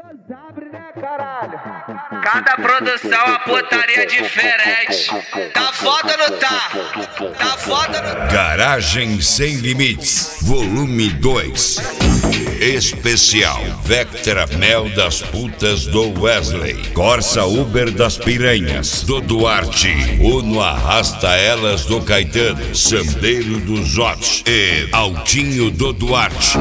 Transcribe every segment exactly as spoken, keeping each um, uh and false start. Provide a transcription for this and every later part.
Cada produção a putaria diferente. Tá foda ou não tá? Tá foda ou não tá? Garagem Sem Limites, volume dois. Especial Vectra Mel das Putas do Wesley, Corsa Uber das Piranhas do Duarte, Uno Arrasta Elas do Caetano, Sandeiro do Zote e Altinho do Duarte.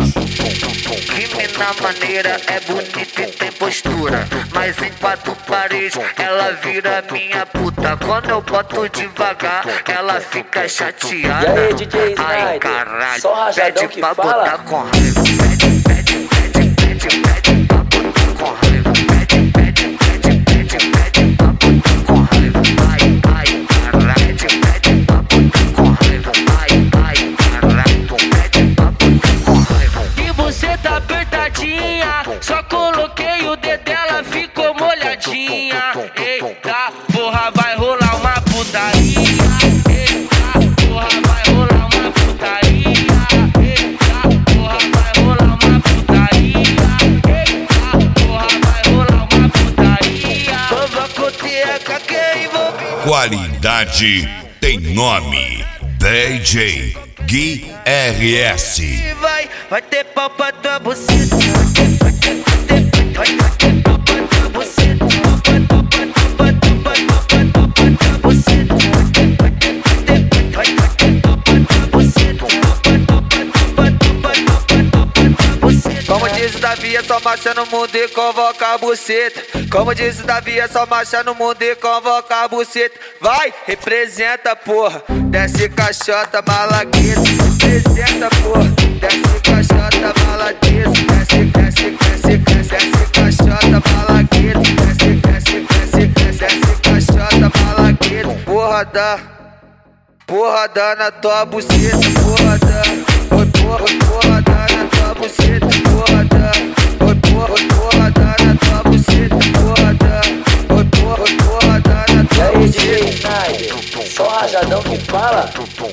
Menina maneira é bonita e tem postura, mas em quatro paredes ela vira minha puta. Quando eu boto devagar ela fica chateada. E aí, D J Snyder? Ai caralho, só rajadão pede que pra fala? botar com raiva. Pede, pede, pede, pede, pede pra botar com raiva. Pede, pede, pede, pede, pede pra botar com raiva. Ai, ai, caralho, pede pra botar com raiva. Ai, ai, caralho, pede pra botar com raiva. E você tá apertadinha, só coloquei o dedo dela, ficou molhadinha. Eita, porra, vai rolar uma putaria. Eita, porra, vai rolar uma putaria. Eita, porra, vai rolar uma putaria. Eita, porra, vai rolar uma putaria. Provocoteca que envolve. Qualidade tem nome. D J Gui R S. Vai, vai ter pau pra tua buceta. Vai ter, vai ter, vai ter, vai ter pau pra tua buceta. Pau pra, pau pra, pau pra, pau pra, pau pra, pau pra tua buceta. Vai ter, vai ter, vai ter, vai ter pau pra tua buceta. Pau pra, pau pra, pau pra, pau pra, pau pra, pau pra tua buceta. Como diz o Davi, é só marcha no mundo e convoca a buceta. Como diz o Davi, é só marcha no mundo e convoca a buceta. Vai, representa, porra. Desce caixota, malagueta. Representa, porra. Desce caixota, malagueta. Desce, desce, desce, desce, desce caixota, malagueta. Desce, desce, desce, desce, desce caixota, malagueta. Porra da, porra da na tua buceta. Porra da, oi porra, oi porra da na tua buceta. Porra da, oi porra, oi porra da na tua buceta. Porra da, oi porra, oi porra da na E tua aí, D J buceta. Snyder? Só rajadão que fala?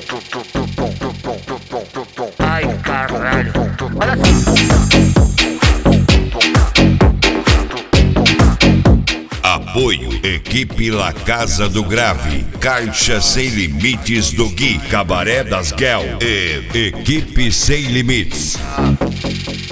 Ai, caralho. Olha só. Apoio Equipe La Casa do Grave, Caixa Sem Limites do Gui, Cabaré das Guel e Equipe Sem Limites.